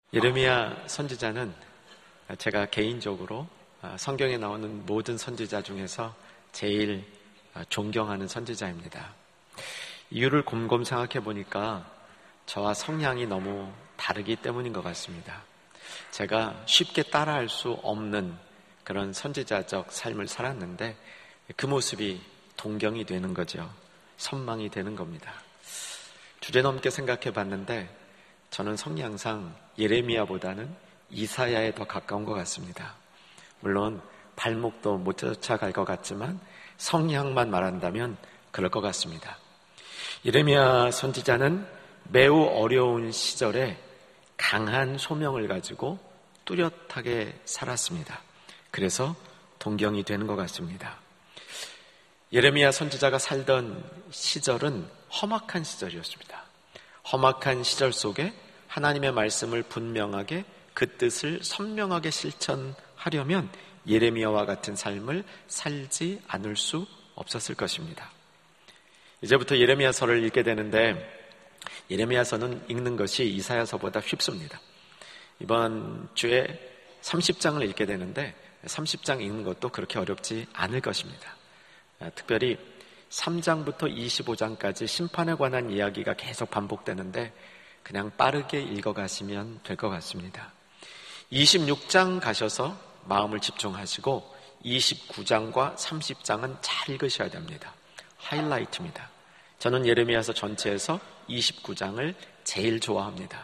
예레미야 선지자는 제가 개인적으로 성경에 나오는 모든 선지자 중에서 제일 존경하는 선지자입니다. 이유를 곰곰 생각해 보니까 저와 성향이 너무 다르기 때문인 것 같습니다. 제가 쉽게 따라할 수 없는 그런 선지자적 삶을 살았는데 그 모습이 동경이 되는 거죠. 선망이 되는 겁니다. 주제넘게 생각해 봤는데 저는 성향상 예레미야보다는 이사야에 더 가까운 것 같습니다. 물론 발목도 못 쫓아갈 것 같지만 성향만 말한다면 그럴 것 같습니다. 예레미야 선지자는 매우 어려운 시절에 강한 소명을 가지고 뚜렷하게 살았습니다. 그래서 동경이 되는 것 같습니다. 예레미야 선지자가 살던 시절은 험악한 시절이었습니다. 험악한 시절 속에 하나님의 말씀을 분명하게 그 뜻을 선명하게 실천하려면 예레미야와 같은 삶을 살지 않을 수 없었을 것입니다. 이제부터 예레미야서를 읽게 되는데 예레미야서는 읽는 것이 이사야서보다 쉽습니다. 이번 주에 30장을 읽게 되는데 30장 읽는 것도 그렇게 어렵지 않을 것입니다. 특별히 3장부터 25장까지 심판에 관한 이야기가 계속 반복되는데 그냥 빠르게 읽어가시면 될 것 같습니다. 26장 가셔서 마음을 집중하시고 29장과 30장은 잘 읽으셔야 됩니다. 하이라이트입니다. 저는 예레미야서 전체에서 29장을 제일 좋아합니다.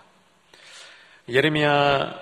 예레미야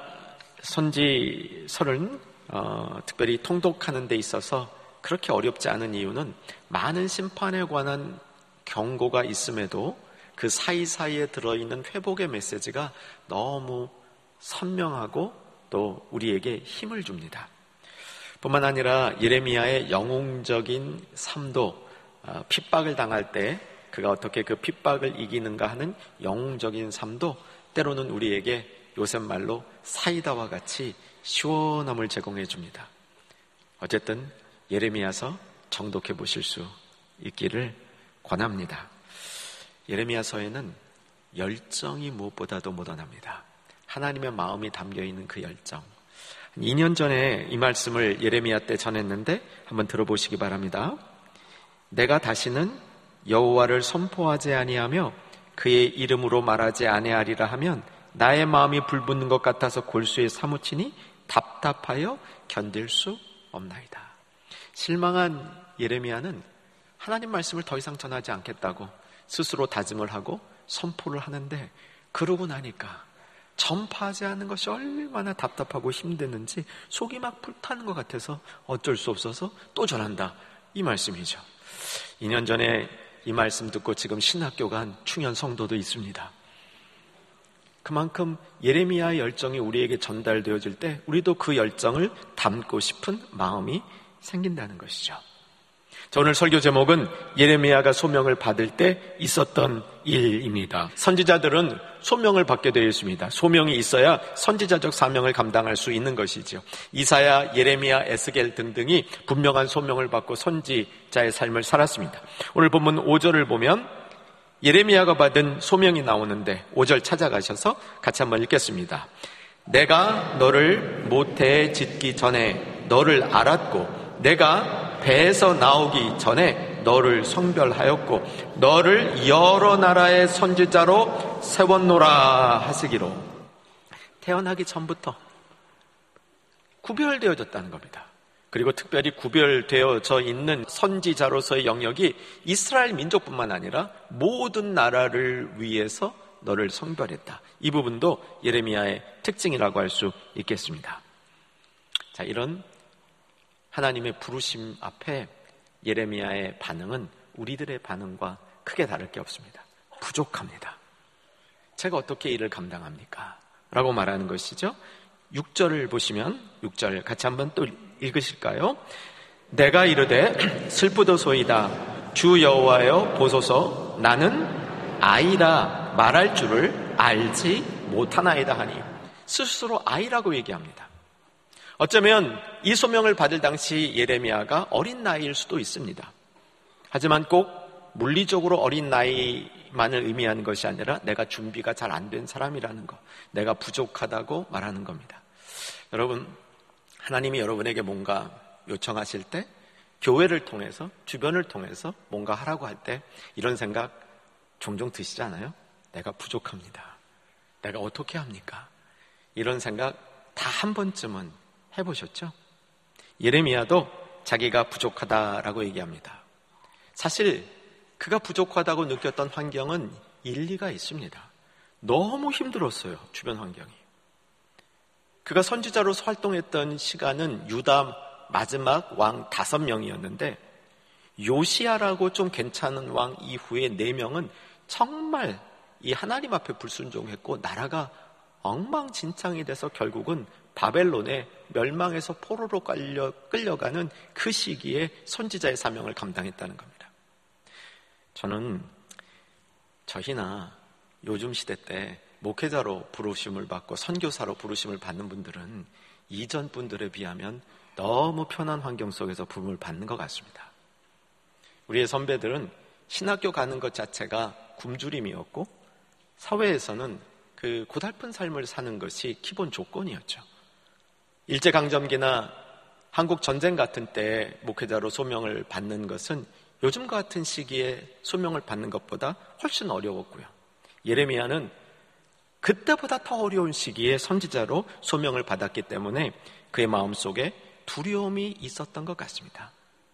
선지서는 특별히 통독하는 데 있어서 그렇게 어렵지 않은 이유는 많은 심판에 관한 경고가 있음에도 그 사이사이에 들어있는 회복의 메시지가 너무 선명하고 또 우리에게 힘을 줍니다. 뿐만 아니라 예레미야의 영웅적인 삶도 핍박을 당할 때 그가 어떻게 그 핍박을 이기는가 하는 영웅적인 삶도 때로는 우리에게 요새 말로 사이다와 같이 시원함을 제공해 줍니다. 어쨌든 예레미야서 정독해 보실 수 있기를 권합니다. 예레미야서에는 열정이 무엇보다도 묻어납니다. 하나님의 마음이 담겨있는 그 열정. 2년 전에 이 말씀을 예레미야 때 전했는데 한번 들어보시기 바랍니다. 내가 다시는 여호와를 선포하지 아니하며 그의 이름으로 말하지 아니하리라 하면 나의 마음이 불붙는 것 같아서 골수에 사무치니 답답하여 견딜 수 없나이다. 실망한 예레미야는 하나님 말씀을 더 이상 전하지 않겠다고 스스로 다짐을 하고 선포를 하는데 그러고 나니까 전파하지 않는 것이 얼마나 답답하고 힘드는지 속이 막 불타는 것 같아서 어쩔 수 없어서 또 전한다. 이 말씀이죠. 2년 전에 이 말씀 듣고 지금 신학교 간 충현 성도도 있습니다. 그만큼 예레미야의 열정이 우리에게 전달되어질 때 우리도 그 열정을 담고 싶은 마음이 생긴다는 것이죠. 자, 오늘 설교 제목은 예레미야가 소명을 받을 때 있었던 일입니다. 선지자들은 소명을 받게 되어 있습니다. 소명이 있어야 선지자적 사명을 감당할 수 있는 것이죠. 이사야, 예레미야, 에스겔 등등이 분명한 소명을 받고 선지자의 삶을 살았습니다. 오늘 본문 5절을 보면 예레미야가 받은 소명이 나오는데 5절 찾아가셔서 같이 한번 읽겠습니다. 내가 너를 모태에 짓기 전에 너를 알았고 내가 배에서 나오기 전에 너를 성별하였고 너를 여러 나라의 선지자로 세웠노라 하시기로. 태어나기 전부터 구별되어졌다는 겁니다. 그리고 특별히 구별되어져 있는 선지자로서의 영역이 이스라엘 민족뿐만 아니라 모든 나라를 위해서 너를 성별했다. 이 부분도 예레미야의 특징이라고 할 수 있겠습니다. 자, 이런 하나님의 부르심 앞에 예레미야의 반응은 우리들의 반응과 크게 다를 게 없습니다. 부족합니다. 제가 어떻게 이를 감당합니까? 라고 말하는 것이죠. 6절을 보시면 6절 같이 한번 또 읽으실까요? 내가 이르되 슬프도소이다 주 여호와여 보소서 나는 아이라 말할 줄을 알지 못하나이다 하니. 스스로 아이라고 얘기합니다. 어쩌면 이 소명을 받을 당시 예레미야가 어린 나이일 수도 있습니다. 하지만 꼭 물리적으로 어린 나이가 준비만을 의미하는 것이 아니라 내가 준비가 잘 안 된 사람이라는 것, 내가 부족하다고 말하는 겁니다. 여러분, 하나님이 여러분에게 뭔가 요청하실 때 교회를 통해서, 주변을 통해서 뭔가 하라고 할 때 이런 생각 종종 드시잖아요. 내가 부족합니다. 내가 어떻게 합니까? 이런 생각 다 한 번쯤은 해보셨죠? 예레미야도 자기가 부족하다라고 얘기합니다. 사실 그가 부족하다고 느꼈던 환경은 일리가 있습니다. 너무 힘들었어요, 주변 환경이. 그가 선지자로서 활동했던 시간은 유다 마지막 왕 5명이었는데 요시야라고 좀 괜찮은 왕 이후에 4명은 정말 이 하나님 앞에 불순종했고 나라가 엉망진창이 돼서 결국은 바벨론에 멸망해서 포로로 끌려가는 그 시기에 선지자의 사명을 감당했다는 겁니다. 저는 저희나 요즘 시대 때 목회자로 부르심을 받고 선교사로 부르심을 받는 분들은 이전 분들에 비하면 너무 편한 환경 속에서 부름을 받는 것 같습니다. 우리의 선배들은 신학교 가는 것 자체가 굶주림이었고 사회에서는 그 고달픈 삶을 사는 것이 기본 조건이었죠. 일제강점기나 한국 전쟁 같은 때 목회자로 소명을 받는 것은 요즘과 같은 시기에 소명을 받는 것보다 훨씬 어려웠고요. 예레미야는 그때보다 더 어려운 시기에 선지자로 소명을 받았기 때문에 그의 마음속에 두려움이 있었던 것 같습니다.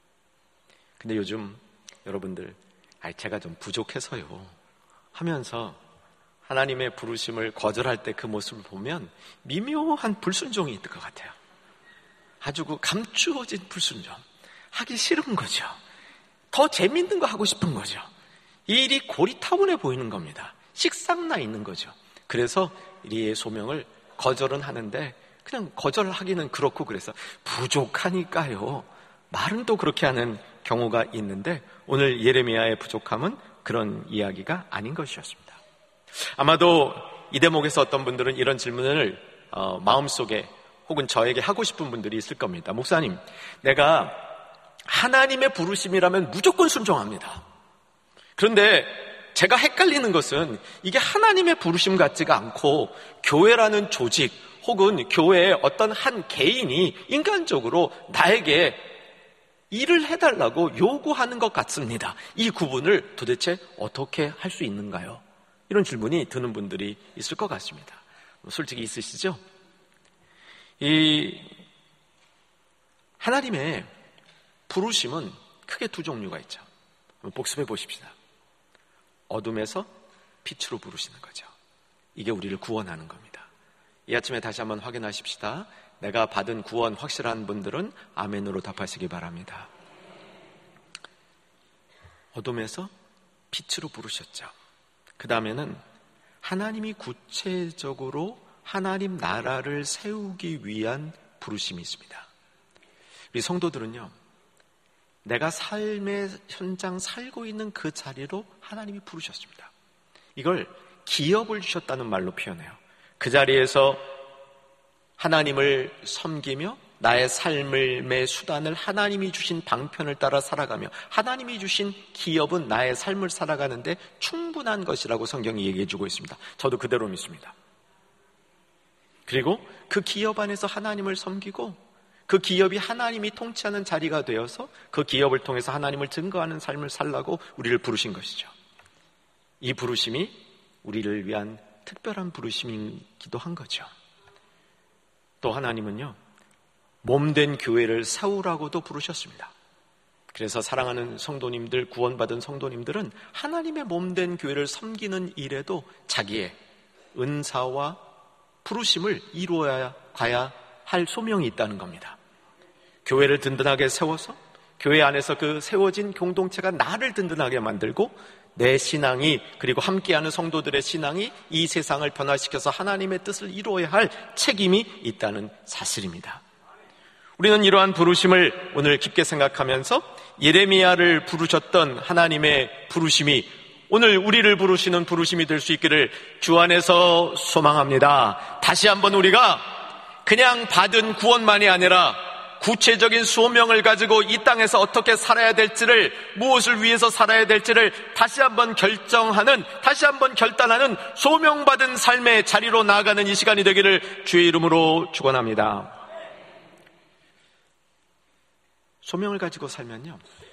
근데 요즘 여러분들 제가 좀 부족해서요 하면서 하나님의 부르심을 거절할 때 그 모습을 보면 미묘한 불순종이 있을 것 같아요. 아주 그 감추어진 불순종. 하기 싫은 거죠. 더 재밌는 거 하고 싶은 거죠. 이 일이 고리타분해 보이는 겁니다. 식상나 있는 거죠. 그래서 이의 소명을 거절은 하는데 그냥 거절하기는 그렇고 그래서 부족하니까요. 말은 또 그렇게 하는 경우가 있는데 오늘 예레미야의 부족함은 그런 이야기가 아닌 것이었습니다. 아마도 이 대목에서 어떤 분들은 이런 질문을 마음속에 혹은 저에게 하고 싶은 분들이 있을 겁니다. 목사님, 내가 하나님의 부르심이라면 무조건 순종합니다. 그런데 제가 헷갈리는 것은 이게 하나님의 부르심 같지가 않고 교회라는 조직 혹은 교회의 어떤 한 개인이 인간적으로 나에게 일을 해달라고 요구하는 것 같습니다. 이 구분을 도대체 어떻게 할 수 있는가요? 이런 질문이 드는 분들이 있을 것 같습니다. 솔직히 있으시죠? 이 하나님의 부르심은 크게 두 종류가 있죠. 복습해 보십시다. 어둠에서 빛으로 부르시는 거죠. 이게 우리를 구원하는 겁니다. 이 아침에 다시 한번 확인하십시다. 내가 받은 구원 확실한 분들은 아멘으로 답하시기 바랍니다. 어둠에서 빛으로 부르셨죠. 그 다음에는 하나님이 구체적으로 하나님 나라를 세우기 위한 부르심이 있습니다. 우리 성도들은요, 내가 삶의 현장 살고 있는 그 자리로 하나님이 부르셨습니다. 이걸 기업을 주셨다는 말로 표현해요. 그 자리에서 하나님을 섬기며 나의 삶의 수단을 하나님이 주신 방편을 따라 살아가며 하나님이 주신 기업은 나의 삶을 살아가는데 충분한 것이라고 성경이 얘기해주고 있습니다. 저도 그대로 믿습니다. 그리고 그 기업 안에서 하나님을 섬기고 그 기업이 하나님이 통치하는 자리가 되어서 그 기업을 통해서 하나님을 증거하는 삶을 살라고 우리를 부르신 것이죠. 이 부르심이 우리를 위한 특별한 부르심이기도 한 거죠. 또 하나님은요, 몸된 교회를 세우라고도 부르셨습니다. 그래서 사랑하는 성도님들, 구원받은 성도님들은 하나님의 몸된 교회를 섬기는 일에도 자기의 은사와 부르심을 이루어야 가야 할 소명이 있다는 겁니다. 교회를 든든하게 세워서 교회 안에서 그 세워진 공동체가 나를 든든하게 만들고 내 신앙이 그리고 함께하는 성도들의 신앙이 이 세상을 변화시켜서 하나님의 뜻을 이루어야 할 책임이 있다는 사실입니다. 우리는 이러한 부르심을 오늘 깊게 생각하면서 예레미야를 부르셨던 하나님의 부르심이 오늘 우리를 부르시는 부르심이 될 수 있기를 주 안에서 소망합니다. 다시 한번 우리가 그냥 받은 구원만이 아니라 구체적인 소명을 가지고 이 땅에서 어떻게 살아야 될지를, 무엇을 위해서 살아야 될지를 다시 한번 결정하는, 다시 한번 결단하는 소명받은 삶의 자리로 나아가는 이 시간이 되기를 주의 이름으로 축원합니다. 소명을 가지고 살면요,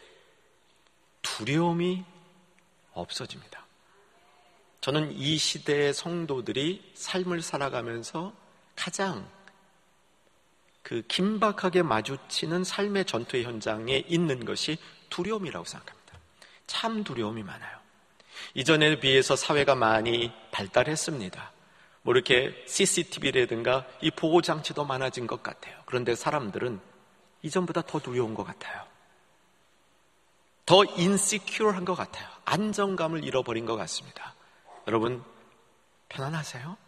두려움이 없어집니다. 저는 이 시대의 성도들이 삶을 살아가면서 가장 그 긴박하게 마주치는 삶의 전투의 현장에 있는 것이 두려움이라고 생각합니다. 참 두려움이 많아요. 이전에 비해서 사회가 많이 발달했습니다. 뭐 이렇게 CCTV라든가 이 보호장치도 많아진 것 같아요. 그런데 사람들은 이전보다 더 두려운 것 같아요. 더 인시큐어한 것 같아요. 안정감을 잃어버린 것 같습니다. 여러분, 편안하세요?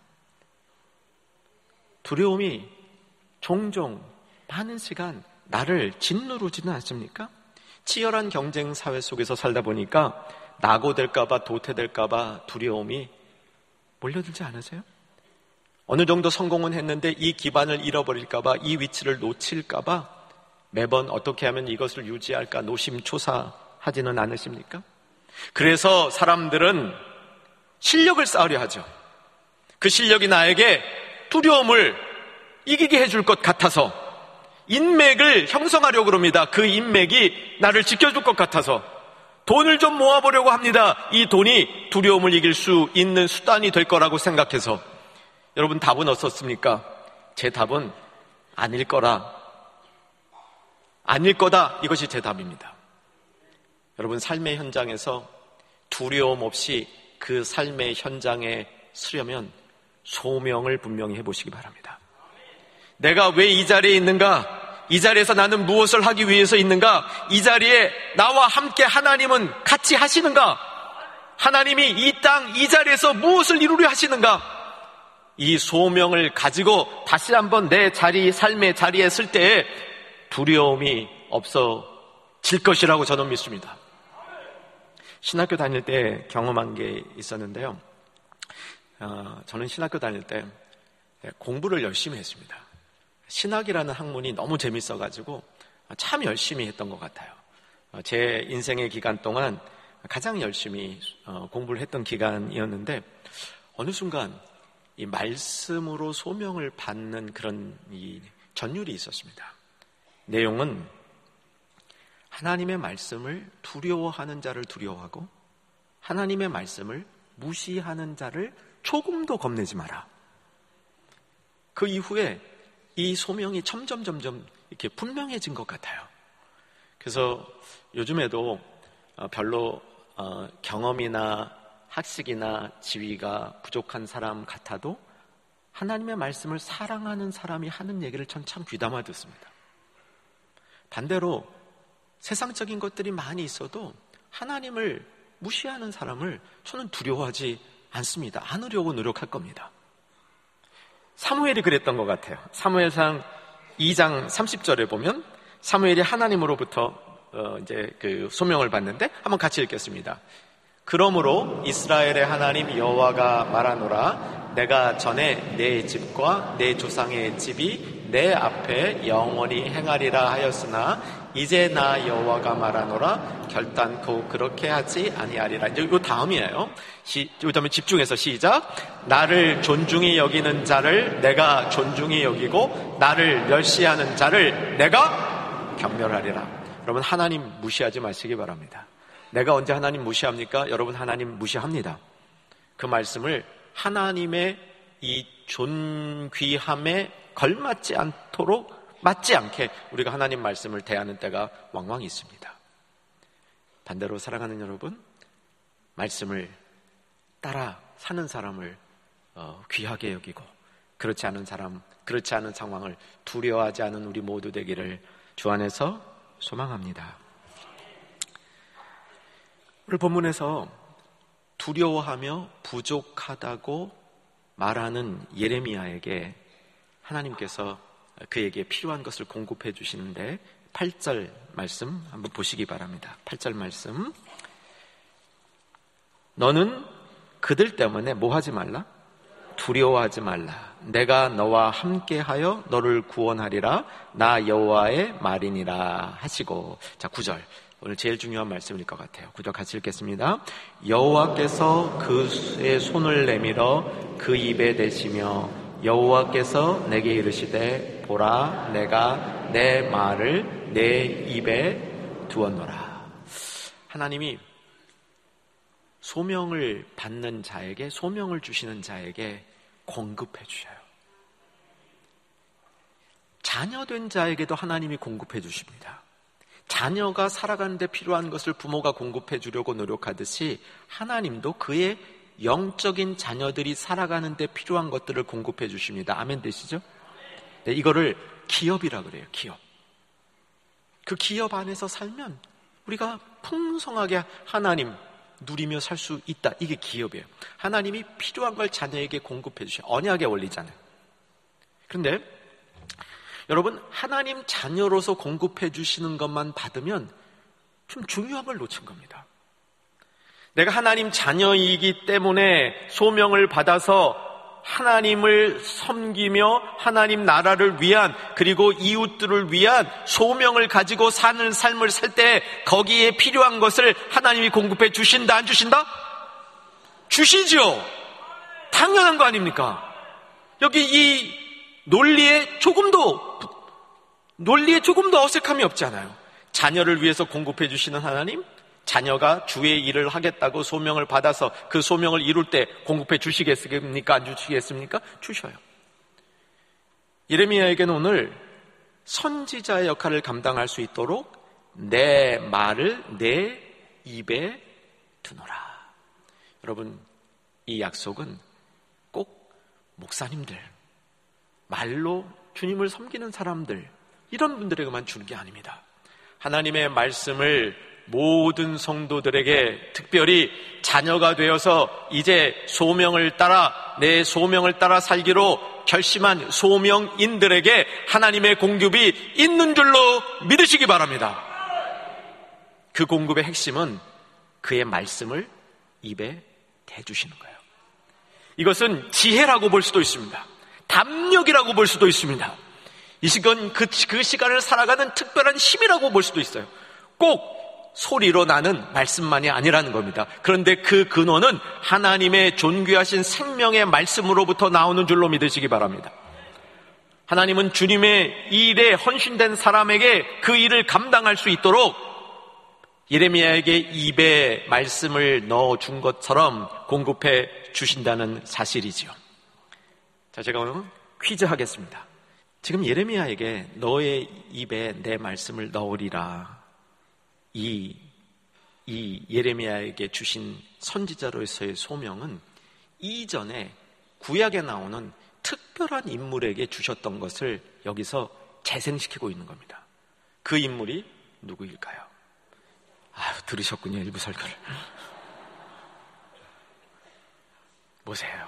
두려움이 종종 많은 시간 나를 짓누르지는 않습니까? 치열한 경쟁 사회 속에서 살다 보니까 낙오될까봐, 도태될까봐 두려움이 몰려들지 않으세요? 어느 정도 성공은 했는데 이 기반을 잃어버릴까봐, 이 위치를 놓칠까봐 매번 어떻게 하면 이것을 유지할까 노심초사하지는 않으십니까? 그래서 사람들은 실력을 쌓으려 하죠. 그 실력이 나에게 두려움을 이기게 해줄 것 같아서 인맥을 형성하려고 그럽니다. 그 인맥이 나를 지켜줄 것 같아서 돈을 좀 모아보려고 합니다. 이 돈이 두려움을 이길 수 있는 수단이 될 거라고 생각해서. 여러분, 답은 어떻습니까? 제 답은 아닐 거다. 이것이 제 답입니다. 여러분, 삶의 현장에서 두려움 없이 그 삶의 현장에 서려면 소명을 분명히 해보시기 바랍니다. 내가 왜 이 자리에 있는가? 이 자리에서 나는 무엇을 하기 위해서 있는가? 이 자리에 나와 함께 하나님은 같이 하시는가? 하나님이 이 땅, 이 자리에서 무엇을 이루려 하시는가? 이 소명을 가지고 다시 한번 내 자리, 삶의 자리에 설 때에 두려움이 없어질 것이라고 저는 믿습니다. 신학교 다닐 때 경험한 게 있었는데요. 저는 신학교 다닐 때 공부를 열심히 했습니다. 신학이라는 학문이 너무 재밌어가지고 참 열심히 했던 것 같아요. 제 인생의 기간 동안 가장 열심히 공부를 했던 기간이었는데, 어느 순간 이 말씀으로 소명을 받는 그런 이 전율이 있었습니다. 내용은 하나님의 말씀을 두려워하는 자를 두려워하고 하나님의 말씀을 무시하는 자를 조금도 겁내지 마라. 그 이후에 이 소명이 점점 이렇게 분명해진 것 같아요. 그래서 요즘에도 별로 경험이나 학식이나 지위가 부족한 사람 같아도 하나님의 말씀을 사랑하는 사람이 하는 얘기를 전 참 귀담아 듣습니다. 반대로 세상적인 것들이 많이 있어도 하나님을 무시하는 사람을 저는 두려워하지 않습니다. 않으려고 노력할 겁니다. 사무엘이 그랬던 것 같아요. 사무엘상 2장 30절에 보면 사무엘이 하나님으로부터 이제 그 소명을 받는데, 한번 같이 읽겠습니다. 그러므로 이스라엘의 하나님 여호와가 말하노라, 내가 전에 내 집과 내 조상의 집이 내 앞에 영원히 행하리라 하였으나 이제 나 여호와가 말하노라, 결단코 그렇게 하지 아니하리라. 이제 이 다음이에요. 이 다음에 집중해서 시작. 나를 존중히 여기는 자를 내가 존중히 여기고 나를 멸시하는 자를 내가 경멸하리라. 여러분, 하나님 무시하지 마시기 바랍니다. 내가 언제 하나님 무시합니까? 여러분, 하나님 무시합니다. 그 말씀을 하나님의 이 존귀함에 걸맞지 않도록, 맞지 않게 우리가 하나님 말씀을 대하는 때가 왕왕 있습니다. 반대로 사랑하는 여러분, 말씀을 따라 사는 사람을 귀하게 여기고 그렇지 않은 사람, 그렇지 않은 상황을 두려워하지 않은 우리 모두 되기를 주 안에서 소망합니다. 오늘 본문에서 두려워하며 부족하다고 말하는 예레미야에게 하나님께서 그에게 필요한 것을 공급해 주시는데, 8절 말씀 한번 보시기 바랍니다. 8절 말씀. 너는 그들 때문에 뭐 하지 말라? 두려워하지 말라. 내가 너와 함께하여 너를 구원하리라. 나 여호와의 말이니라 하시고. 자, 9절. 오늘 제일 중요한 말씀일 것 같아요. 9절 같이 읽겠습니다. 여호와께서 그의 손을 내밀어 그 입에 대시며 여호와께서 내게 이르시되 보라 내가 내 말을 내 입에 두었노라. 하나님이 소명을 받는 자에게, 소명을 주시는 자에게 공급해 주셔요. 자녀된 자에게도 하나님이 공급해 주십니다. 자녀가 살아가는 데 필요한 것을 부모가 공급해 주려고 노력하듯이 하나님도 그의 영적인 자녀들이 살아가는 데 필요한 것들을 공급해 주십니다. 아멘 되시죠? 네, 이거를 기업이라 그래요. 기업. 그 기업 안에서 살면 우리가 풍성하게 하나님 누리며 살 수 있다. 이게 기업이에요. 하나님이 필요한 걸 자녀에게 공급해 주셔요. 언약의 원리잖아요. 그런데 여러분, 하나님 자녀로서 공급해 주시는 것만 받으면 좀 중요한 걸 놓친 겁니다. 내가 하나님 자녀이기 때문에 소명을 받아서 하나님을 섬기며 하나님 나라를 위한, 그리고 이웃들을 위한 소명을 가지고 사는 삶을 살 때 거기에 필요한 것을 하나님이 공급해 주신다, 안 주신다? 주시죠. 당연한 거 아닙니까? 여기 이 논리에 조금도 어색함이 없잖아요. 자녀를 위해서 공급해 주시는 하나님, 자녀가 주의 일을 하겠다고 소명을 받아서 그 소명을 이룰 때 공급해 주시겠습니까? 안 주시겠습니까? 주셔요. 예레미야에게는 오늘 선지자의 역할을 감당할 수 있도록 내 말을 내 입에 두노라. 여러분, 이 약속은 꼭 목사님들, 말로 주님을 섬기는 사람들, 이런 분들에게만 주는 게 아닙니다. 하나님의 말씀을 모든 성도들에게, 특별히 자녀가 되어서 이제 소명을 따라, 내 소명을 따라 살기로 결심한 소명인들에게 하나님의 공급이 있는 줄로 믿으시기 바랍니다. 그 공급의 핵심은 그의 말씀을 입에 대주시는 거예요. 이것은 지혜라고 볼 수도 있습니다. 담력이라고 볼 수도 있습니다. 이 시간, 그 시간을 살아가는 특별한 힘이라고 볼 수도 있어요. 꼭 소리로 나는 말씀만이 아니라는 겁니다. 그런데 그 근원은 하나님의 존귀하신 생명의 말씀으로부터 나오는 줄로 믿으시기 바랍니다. 하나님은 주님의 일에 헌신된 사람에게 그 일을 감당할 수 있도록 예레미야에게 입에 말씀을 넣어준 것처럼 공급해 주신다는 사실이지요. 자, 제가 오늘 퀴즈 하겠습니다. 지금 예레미야에게 너의 입에 내 말씀을 넣으리라, 이 예레미야에게 주신 선지자로서의 소명은 이전에 구약에 나오는 특별한 인물에게 주셨던 것을 여기서 재생시키고 있는 겁니다. 그 인물이 누구일까요? 들으셨군요, 일부 설교를. 보세요.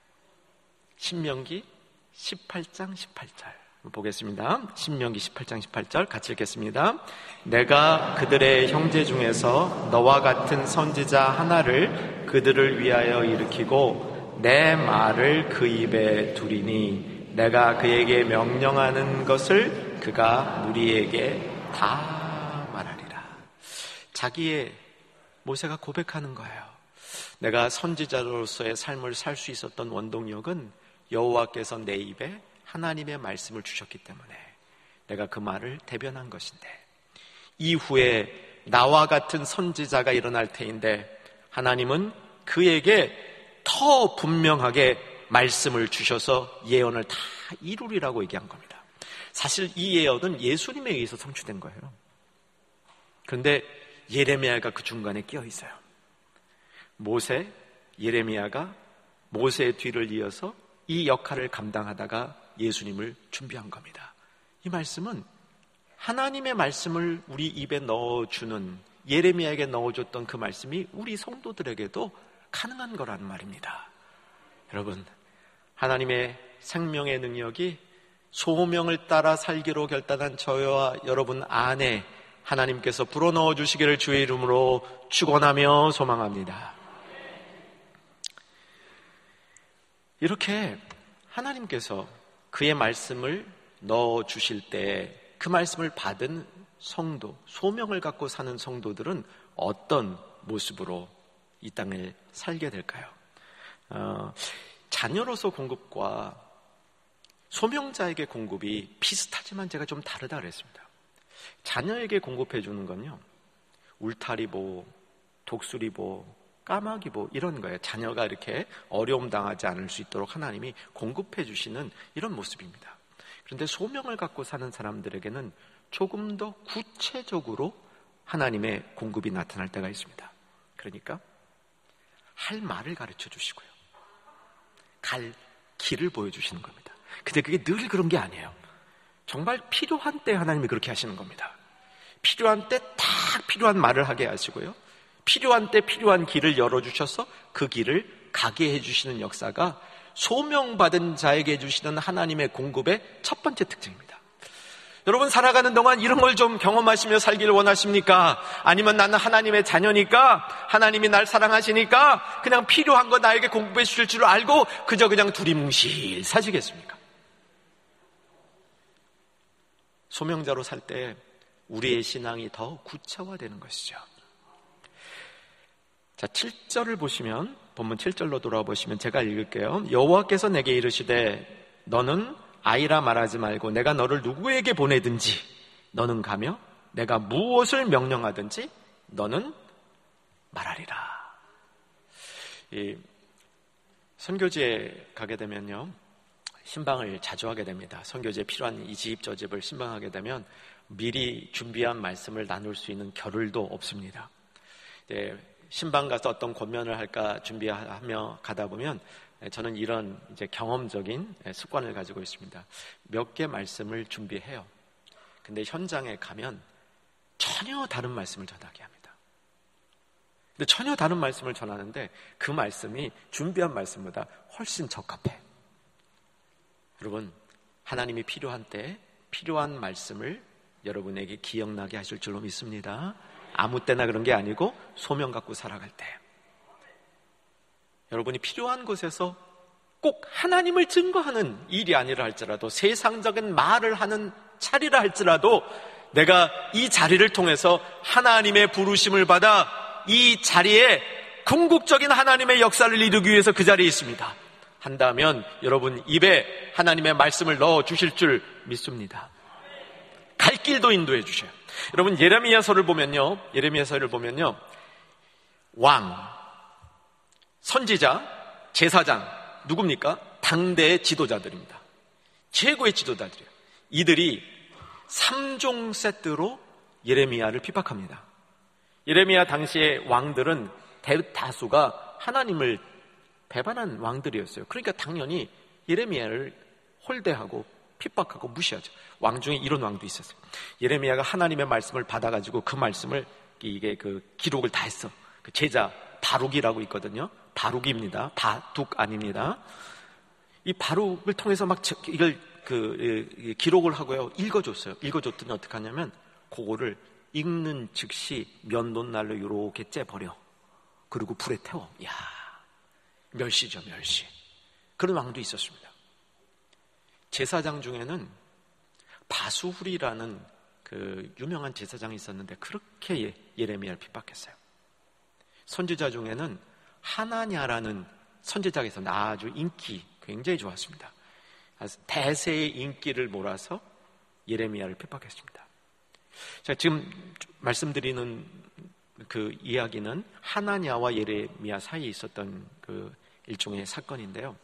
신명기 18장 18절 보겠습니다. 신명기 18장 18절 같이 읽겠습니다. 내가 그들의 형제 중에서 너와 같은 선지자 하나를 그들을 위하여 일으키고 내 말을 그 입에 두리니 내가 그에게 명령하는 것을 그가 우리에게 다 말하리라. 자기의 모세가 고백하는 거예요. 내가 선지자로서의 삶을 살 수 있었던 원동력은 여호와께서 내 입에 하나님의 말씀을 주셨기 때문에 내가 그 말을 대변한 것인데, 이후에 나와 같은 선지자가 일어날 테인데 하나님은 그에게 더 분명하게 말씀을 주셔서 예언을 다 이루리라고 얘기한 겁니다. 사실 이 예언은 예수님에 의해서 성취된 거예요. 그런데 예레미야가 그 중간에 끼어 있어요. 모세, 예레미야가 모세의 뒤를 이어서 이 역할을 감당하다가 예수님을 준비한 겁니다. 이 말씀은 하나님의 말씀을 우리 입에 넣어주는, 예레미야에게 넣어줬던 그 말씀이 우리 성도들에게도 가능한 거라는 말입니다. 여러분, 하나님의 생명의 능력이 소명을 따라 살기로 결단한 저와 여러분 안에 하나님께서 불어넣어 주시기를 주의 이름으로 축원하며 소망합니다. 이렇게 하나님께서 그의 말씀을 넣어주실 때 그 말씀을 받은 성도, 소명을 갖고 사는 성도들은 어떤 모습으로 이 땅을 살게 될까요? 자녀로서 공급과 소명자에게 공급이 비슷하지만 제가 좀 다르다 그랬습니다. 자녀에게 공급해 주는 건요, 울타리보, 독수리보, 까마귀보 이런 거예요. 자녀가 이렇게 어려움 당하지 않을 수 있도록 하나님이 공급해 주시는 이런 모습입니다. 그런데 소명을 갖고 사는 사람들에게는 조금 더 구체적으로 하나님의 공급이 나타날 때가 있습니다. 그러니까 할 말을 가르쳐 주시고요, 갈 길을 보여주시는 겁니다. 근데 그게 늘 그런 게 아니에요. 정말 필요한 때 하나님이 그렇게 하시는 겁니다. 필요한 때 딱 필요한 말을 하게 하시고요, 필요한 때 필요한 길을 열어주셔서 그 길을 가게 해주시는 역사가 소명받은 자에게 해주시는 하나님의 공급의 첫 번째 특징입니다. 여러분 살아가는 동안 이런 걸 좀 경험하시며 살기를 원하십니까? 아니면 나는 하나님의 자녀니까, 하나님이 날 사랑하시니까 그냥 필요한 거 나에게 공급해 주실 줄 알고 그냥 두리뭉실 사시겠습니까? 소명자로 살 때 우리의 신앙이 더 구체화되는 것이죠. 자, 7절을 보시면, 본문 7절로 돌아와 보시면 제가 읽을게요. 여호와께서 내게 이르시되 너는 아이라 말하지 말고 내가 너를 누구에게 보내든지 너는 가며 내가 무엇을 명령하든지 너는 말하리라. 이 선교지에 가게 되면요, 신방을 자주 하게 됩니다. 선교지에 필요한 이 집 저 집을 신방하게 되면 미리 준비한 말씀을 나눌 수 있는 겨를도 없습니다. 신방 가서 어떤 권면을 할까 준비하며 가다 보면 저는 이런 이제 경험적인 습관을 가지고 있습니다. 몇 개 말씀을 준비해요. 근데 현장에 가면 전혀 다른 말씀을 전하게 합니다. 근데 전혀 다른 말씀을 전하는데 그 말씀이 준비한 말씀보다 훨씬 적합해. 여러분, 하나님이 필요한 때 필요한 말씀을 여러분에게 기억나게 하실 줄로 믿습니다. 아무 때나 그런 게 아니고 소명 갖고 살아갈 때, 여러분이 필요한 곳에서 꼭 하나님을 증거하는 일이 아니라 할지라도, 세상적인 말을 하는 자리라 할지라도 내가 이 자리를 통해서 하나님의 부르심을 받아 이 자리에 궁극적인 하나님의 역사를 이루기 위해서 그 자리에 있습니다 한다면 여러분 입에 하나님의 말씀을 넣어 주실 줄 믿습니다. 갈 길도 인도해 주셔요. 여러분 예레미야서를 보면요, 왕, 선지자, 제사장 누굽니까? 당대의 지도자들입니다. 최고의 지도자들이에요. 이들이 3종 세트로 예레미야를 핍박합니다. 예레미야 당시의 왕들은 대다수가 하나님을 배반한 왕들이었어요. 그러니까 당연히 예레미야를 홀대하고 핍박하고 무시하죠. 왕 중에 이런 왕도 있었어요. 예레미야가 하나님의 말씀을 받아가지고 그 말씀을, 이게 그 기록을 다 했어. 그 제자 바룩이라고 있거든요. 바룩입니다. 바둑 아닙니다. 이 바룩을 통해서 막 이걸 기록을 하고요, 읽어줬어요. 읽어줬더니 어떻게 하냐면 그거를 읽는 즉시 면도날로 이렇게 째버려. 그리고 불에 태워. 이야, 멸시죠, 멸시. 그런 왕도 있었습니다. 제사장 중에는 바수훌이라는 그 유명한 제사장이 있었는데 그렇게 예레미야를 핍박했어요. 선지자 중에는 하나냐라는 선지자가 있었는데 아주 인기 굉장히 좋았습니다. 대세의 인기를 몰아서 예레미야를 핍박했습니다. 자, 지금 말씀드리는 그 이야기는 하나냐와 예레미야 사이에 있었던 그 일종의 사건인데요.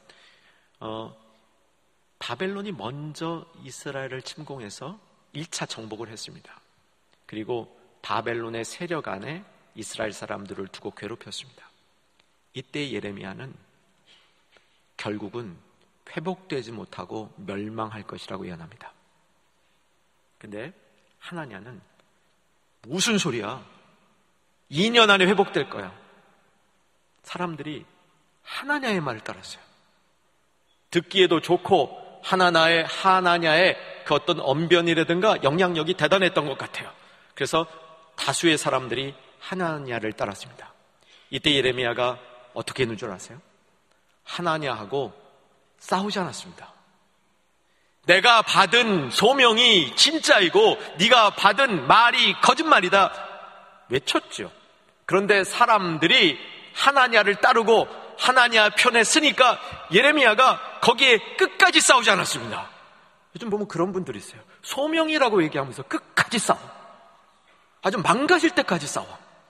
바벨론이 먼저 이스라엘을 침공해서 1차 정복을 했습니다. 그리고 바벨론의 세력 안에 이스라엘 사람들을 두고 괴롭혔습니다. 이때 예레미야는 결국은 회복되지 못하고 멸망할 것이라고 예언합니다. 근데 하나냐는 무슨 소리야? 2년 안에 회복될 거야. 사람들이 하나냐의 말을 따랐어요. 듣기에도 좋고 하나냐의 그 어떤 언변이라든가 영향력이 대단했던 것 같아요. 그래서 다수의 사람들이 하나냐를 따랐습니다. 이때 예레미야가 어떻게 했는 줄 아세요? 하나냐하고 싸우지 않았습니다. 내가 받은 소명이 진짜이고 네가 받은 말이 거짓말이다 외쳤죠. 그런데 사람들이 하나냐를 따르고 하나냐 편에 서니까 예레미야가 거기에 끝까지 싸우지 않았습니다. 요즘 보면 그런 분들이 있어요. 소명이라고 얘기하면서 끝까지 싸워. 아주 망가질 때까지 싸워.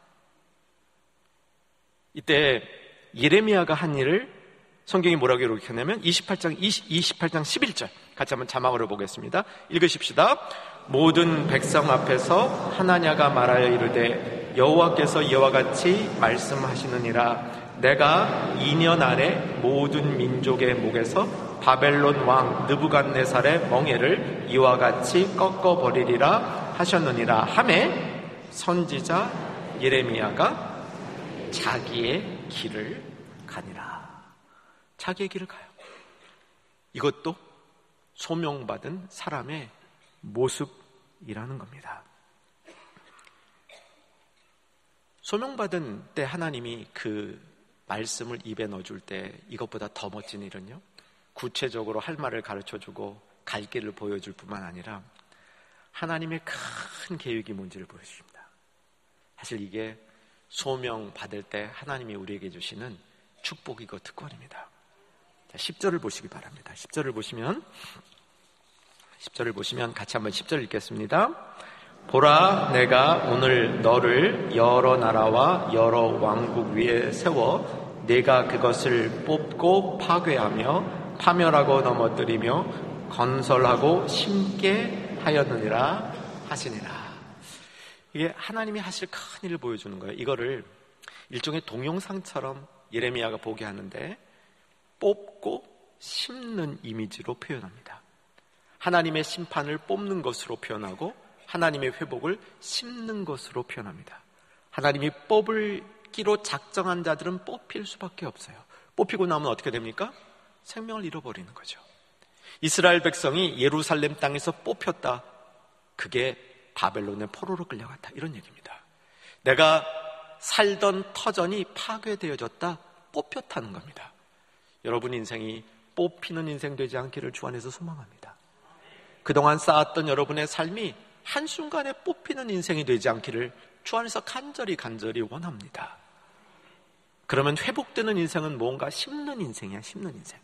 이때 예레미야가 한 일을 성경이 뭐라고 기록했냐면 28장 11절 같이 한번 자막으로 보겠습니다. 읽으십시다. 모든 백성 앞에서 하나냐가 말하여 이르되 여호와께서 이와 같이 말씀하시느니라. 내가 2년 안에 모든 민족의 목에서 바벨론 왕 느부갓네살의 멍에를 이와 같이 꺾어버리리라 하셨느니라 하매 선지자 예레미야가 자기의 길을 가니라. 자기의 길을 가요. 이것도 소명받은 사람의 모습이라는 겁니다. 소명받은 때 하나님이 그 말씀을 입에 넣어줄 때 이것보다 더 멋진 일은요, 구체적으로 할 말을 가르쳐주고 갈 길을 보여줄 뿐만 아니라 하나님의 큰 계획이 뭔지를 보여줍니다. 사실 이게 소명 받을 때 하나님이 우리에게 주시는 축복이고 특권입니다. 자, 10절을 보시기 바랍니다. 10절을 보시면 같이 한번 10절 읽겠습니다. 보라, 내가 오늘 너를 여러 나라와 여러 왕국 위에 세워 내가 그것을 뽑고 파괴하며 파멸하고 넘어뜨리며 건설하고 심게 하였느니라 하시니라. 이게 하나님이 하실 큰 일을 보여주는 거예요. 이거를 일종의 동영상처럼 예레미야가 보게 하는데 뽑고 심는 이미지로 표현합니다. 하나님의 심판을 뽑는 것으로 표현하고 하나님의 회복을 심는 것으로 표현합니다. 하나님이 뽑기로 작정한 자들은 뽑힐 수밖에 없어요. 뽑히고 나면 어떻게 됩니까? 생명을 잃어버리는 거죠. 이스라엘 백성이 예루살렘 땅에서 뽑혔다. 그게 바벨론의 포로로 끌려갔다. 이런 얘기입니다. 내가 살던 터전이 파괴되어졌다. 뽑혔다는 겁니다. 여러분 인생이 뽑히는 인생 되지 않기를 주 안에서 소망합니다. 그동안 쌓았던 여러분의 삶이 한순간에 뽑히는 인생이 되지 않기를 주 안에서 간절히 원합니다. 그러면 회복되는 인생은 뭔가 심는 인생이야. 심는 인생.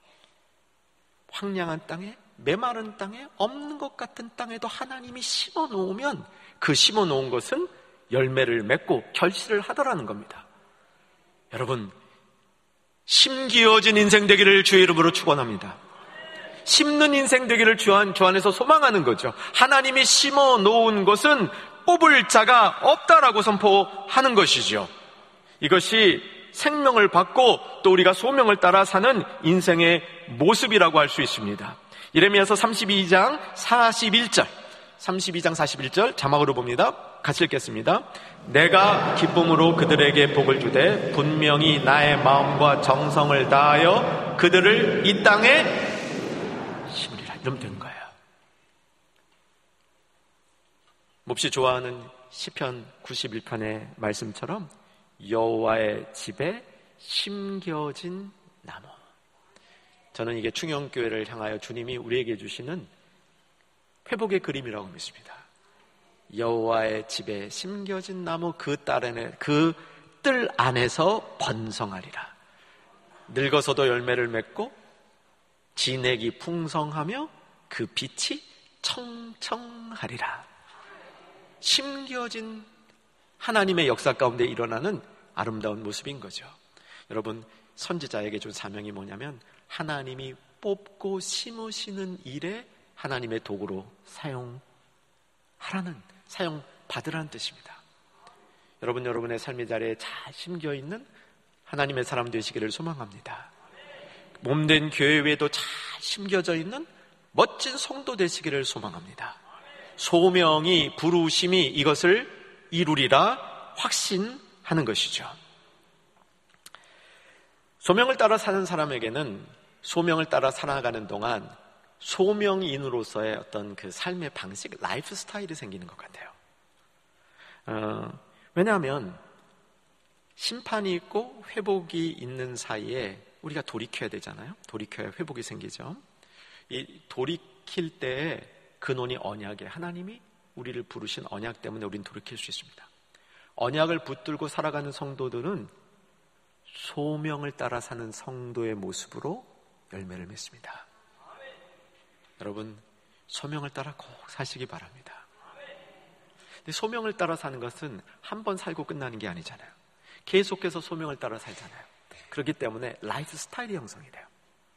황량한 땅에, 메마른 땅에, 없는 것 같은 땅에도 하나님이 심어놓으면 그 심어놓은 것은 열매를 맺고 결실을 하더라는 겁니다. 여러분, 심기어진 인생 되기를 주의 이름으로 축원합니다. 심는 인생 되기를 주 안에서 소망하는 거죠. 하나님이 심어놓은 것은 뽑을 자가 없다라고 선포하는 것이죠. 이것이 생명을 받고 또 우리가 소명을 따라 사는 인생의 모습이라고 할 수 있습니다. 예레미야서 32장 41절 자막으로 봅니다. 같이 읽겠습니다. 내가 기쁨으로 그들에게 복을 주되 분명히 나의 마음과 정성을 다하여 그들을 이 땅에 심으리라. 이러면 되는 거예요. 몹시 좋아하는 시편 91편의 말씀처럼 여호와의 집에 심겨진 나무. 저는 이게 충영교회를 향하여 주님이 우리에게 주시는 회복의 그림이라고 믿습니다. 여호와의 집에 심겨진 나무 그 뜰 안에서 번성하리라. 늙어서도 열매를 맺고 진액이 풍성하며 그 빛이 청청하리라. 심겨진 하나님의 역사 가운데 일어나는 아름다운 모습인 거죠. 여러분, 선지자에게 준 사명이 뭐냐면 하나님이 뽑고 심으시는 일에 하나님의 도구로 사용받으라는 뜻입니다. 여러분의 삶의 자리에 잘 심겨있는 하나님의 사람 되시기를 소망합니다. 몸된 교회 외에도 잘 심겨져 있는 멋진 성도 되시기를 소망합니다. 소명이, 부르심이 이것을 이루리라 확신하는 것이죠. 소명을 따라 사는 사람에게는 소명을 따라 살아가는 동안 소명인으로서의 어떤 그 삶의 방식, 라이프 스타일이 생기는 것 같아요. 왜냐하면 심판이 있고 회복이 있는 사이에 우리가 돌이켜야 되잖아요. 돌이켜야 회복이 생기죠. 이 돌이킬 때의 근원이 언약에 하나님이 우리를 부르신 언약 때문에 우리는 돌이킬 수 있습니다. 언약을 붙들고 살아가는 성도들은 소명을 따라 사는 성도의 모습으로 열매를 맺습니다. 여러분, 소명을 따라 꼭 사시기 바랍니다. 근데 소명을 따라 사는 것은 한 번 살고 끝나는 게 아니잖아요. 계속해서 소명을 따라 살잖아요. 그렇기 때문에 라이프 스타일이 형성이 돼요.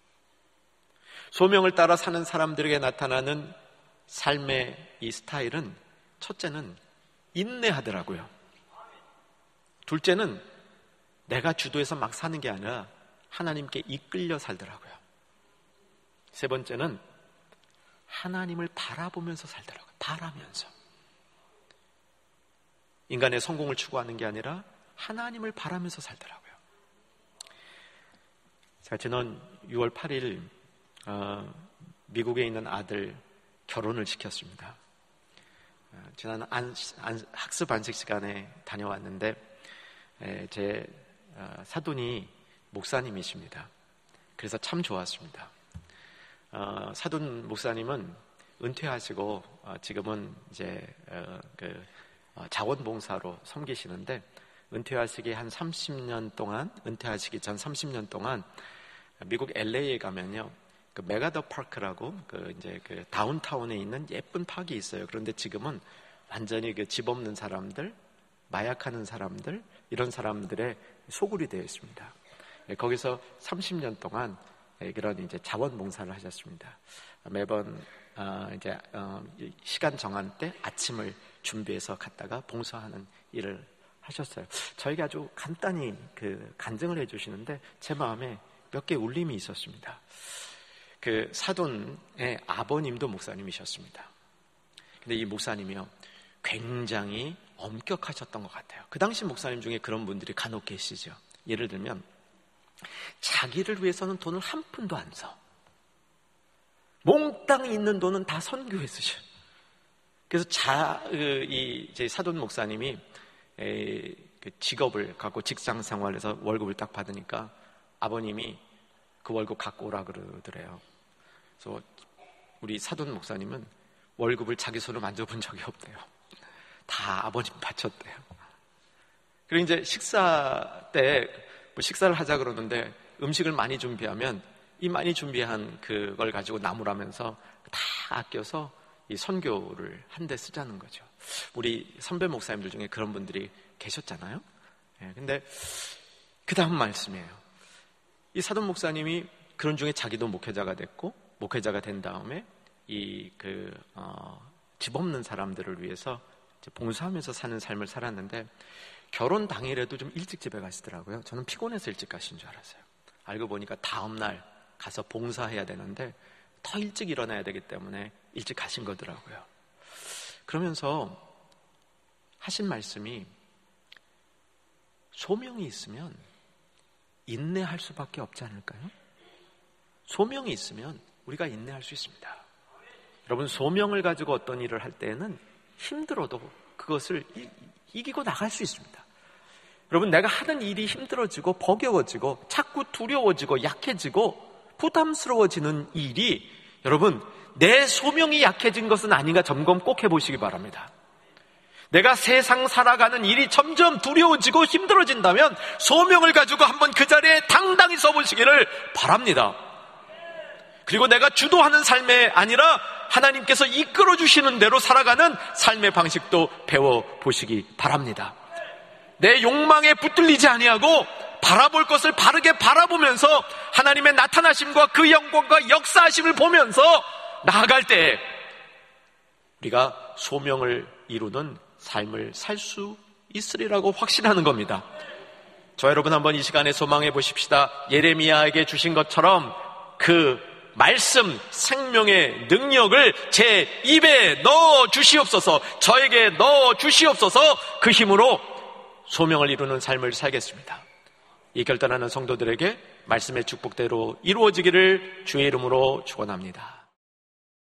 소명을 따라 사는 사람들에게 나타나는 삶의 이 스타일은, 첫째는 인내하더라고요. 둘째는 내가 주도해서 막 사는 게 아니라 하나님께 이끌려 살더라고요. 세 번째는 하나님을 바라보면서 살더라고요. 바라면서. 인간의 성공을 추구하는 게 아니라 하나님을 바라면서 살더라고요. 자, 지난 6월 8일 미국에 있는 아들 결혼을 시켰습니다. 지난 학습 안식 시간에 다녀왔는데 제 사돈이 목사님이십니다. 그래서 참 좋았습니다. 사돈 목사님은 은퇴하시고 지금은 이제 자원봉사로 섬기시는데, 은퇴하시기 전 30년 동안 미국 LA에 가면요, 그 메가더 파크라고 그 다운타운에 있는 예쁜 파크가 있어요. 그런데 지금은 완전히 그 집 없는 사람들, 마약하는 사람들, 이런 사람들의 소굴이 되어 있습니다. 거기서 30년 동안 그런 이제 자원봉사를 하셨습니다. 매번 시간 정한 때 아침을 준비해서 갔다가 봉사하는 일을 하셨어요. 저에게 아주 간단히 간증을 해주시는데 제 마음에 몇 개 울림이 있었습니다. 그 사돈의 아버님도 목사님이셨습니다. 근데 이 목사님이요, 굉장히 엄격하셨던 것 같아요. 그 당시 목사님 중에 그런 분들이 간혹 계시죠. 예를 들면 자기를 위해서는 돈을 한 푼도 안 써. 몽땅 있는 돈은 다 선교에 쓰셔. 그래서 제 사돈 목사님이 그 직업을 갖고 직장 생활에서 월급을 딱 받으니까 아버님이 그 월급 갖고 오라 그러더래요. 그래서 우리 사돈 목사님은 월급을 자기 손으로 만져본 적이 없대요. 다 아버님 바쳤대요. 그리고 이제 식사 때 식사를 하자 그러는데 음식을 많이 준비하면 이 많이 준비한 그걸 가지고 나무라면서 다 아껴서 이 선교를 한 대 쓰자는 거죠. 우리 선배 목사님들 중에 그런 분들이 계셨잖아요. 근데 그 다음 말씀이에요. 이 사돈 목사님이 그런 중에 자기도 목회자가 됐고, 목회자가 된 다음에 집 없는 사람들을 위해서 봉사하면서 사는 삶을 살았는데, 결혼 당일에도 좀 일찍 집에 가시더라고요. 저는 피곤해서 일찍 가신 줄 알았어요. 알고 보니까 다음날 가서 봉사해야 되는데 더 일찍 일어나야 되기 때문에 일찍 가신 거더라고요. 그러면서 하신 말씀이, 소명이 있으면 인내할 수밖에 없지 않을까요? 소명이 있으면 우리가 인내할 수 있습니다. 여러분, 소명을 가지고 어떤 일을 할 때에는 힘들어도 그것을 이기고 나갈 수 있습니다. 여러분, 내가 하는 일이 힘들어지고 버거워지고 자꾸 두려워지고 약해지고 부담스러워지는 일이, 여러분, 내 소명이 약해진 것은 아닌가 점검 꼭 해보시기 바랍니다. 내가 세상 살아가는 일이 점점 두려워지고 힘들어진다면 소명을 가지고 한번 그 자리에 당당히 서보시기를 바랍니다. 그리고 내가 주도하는 삶이 아니라 하나님께서 이끌어주시는 대로 살아가는 삶의 방식도 배워보시기 바랍니다. 내 욕망에 붙들리지 아니하고 바라볼 것을 바르게 바라보면서 하나님의 나타나심과 그 영광과 역사하심을 보면서 나아갈 때 우리가 소명을 이루는 삶을 살 수 있으리라고 확신하는 겁니다. 저 여러분, 한번 이 시간에 소망해 보십시다. 예레미야에게 주신 것처럼 그 말씀, 생명의 능력을 제 입에 넣어 주시옵소서, 저에게 넣어 주시옵소서. 그 힘으로 소명을 이루는 삶을 살겠습니다. 이 결단하는 성도들에게 말씀의 축복대로 이루어지기를 주의 이름으로 축원합니다.